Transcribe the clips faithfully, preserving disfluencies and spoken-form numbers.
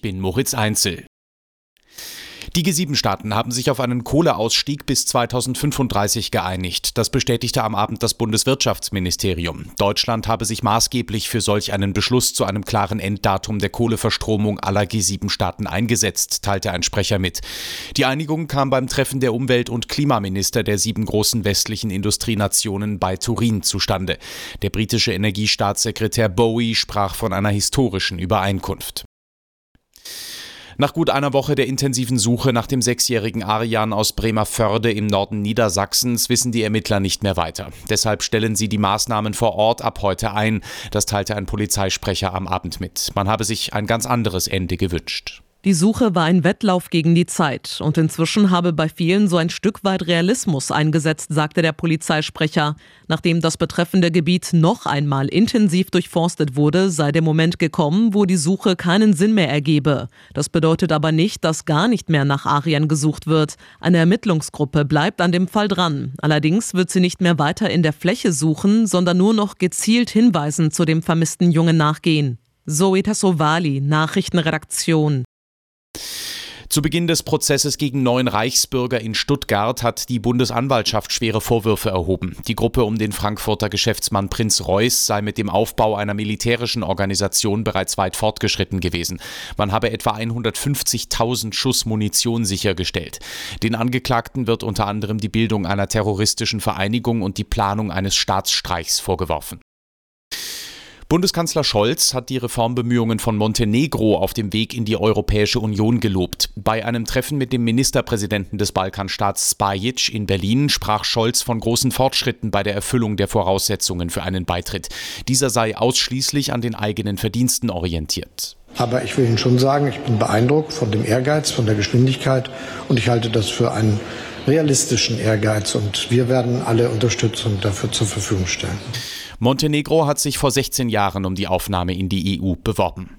Ich bin Moritz Einzel. Die G sieben Staaten haben sich auf einen Kohleausstieg bis zweitausendfünfunddreißig geeinigt. Das bestätigte am Abend das Bundeswirtschaftsministerium. Deutschland habe sich maßgeblich für solch einen Beschluss zu einem klaren Enddatum der Kohleverstromung aller G sieben Staaten eingesetzt, teilte ein Sprecher mit. Die Einigung kam beim Treffen der Umwelt- und Klimaminister der sieben großen westlichen Industrienationen bei Turin zustande. Der britische Energiestaatssekretär Bowie sprach von einer historischen Übereinkunft. Nach gut einer Woche der intensiven Suche nach dem sechsjährigen Arjan aus Bremervörde im Norden Niedersachsens wissen die Ermittler nicht mehr weiter. Deshalb stellen sie die Maßnahmen vor Ort ab heute ein. Das teilte ein Polizeisprecher am Abend mit. Man habe sich ein ganz anderes Ende gewünscht. Die Suche war ein Wettlauf gegen die Zeit und inzwischen habe bei vielen so ein Stück weit Realismus eingesetzt, sagte der Polizeisprecher. Nachdem das betreffende Gebiet noch einmal intensiv durchforstet wurde, sei der Moment gekommen, wo die Suche keinen Sinn mehr ergebe. Das bedeutet aber nicht, dass gar nicht mehr nach Arjan gesucht wird. Eine Ermittlungsgruppe bleibt an dem Fall dran. Allerdings wird sie nicht mehr weiter in der Fläche suchen, sondern nur noch gezielt Hinweisen zu dem vermissten Jungen nachgehen. Zoe Tassovali, Nachrichtenredaktion. Zu Beginn des Prozesses gegen neun Reichsbürger in Stuttgart hat die Bundesanwaltschaft schwere Vorwürfe erhoben. Die Gruppe um den Frankfurter Geschäftsmann Prinz Reuß sei mit dem Aufbau einer militärischen Organisation bereits weit fortgeschritten gewesen. Man habe etwa hundertfünfzigtausend Schuss Munition sichergestellt. Den Angeklagten wird unter anderem die Bildung einer terroristischen Vereinigung und die Planung eines Staatsstreichs vorgeworfen. Bundeskanzler Scholz hat die Reformbemühungen von Montenegro auf dem Weg in die Europäische Union gelobt. Bei einem Treffen mit dem Ministerpräsidenten des Balkanstaats Spajic in Berlin sprach Scholz von großen Fortschritten bei der Erfüllung der Voraussetzungen für einen Beitritt. Dieser sei ausschließlich an den eigenen Verdiensten orientiert. Aber ich will Ihnen schon sagen, ich bin beeindruckt von dem Ehrgeiz, von der Geschwindigkeit und ich halte das für einen realistischen Ehrgeiz und wir werden alle Unterstützung dafür zur Verfügung stellen. Montenegro hat sich vor sechzehn Jahren um die Aufnahme in die E U beworben.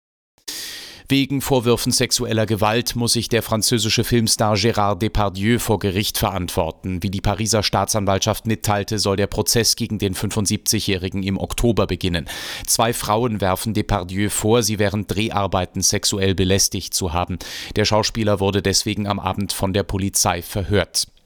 Wegen Vorwürfen sexueller Gewalt muss sich der französische Filmstar Gérard Depardieu vor Gericht verantworten. Wie die Pariser Staatsanwaltschaft mitteilte, soll der Prozess gegen den fünfundsiebzigjährigen im Oktober beginnen. Zwei Frauen werfen Depardieu vor, sie während Dreharbeiten sexuell belästigt zu haben. Der Schauspieler wurde deswegen am Abend von der Polizei verhört.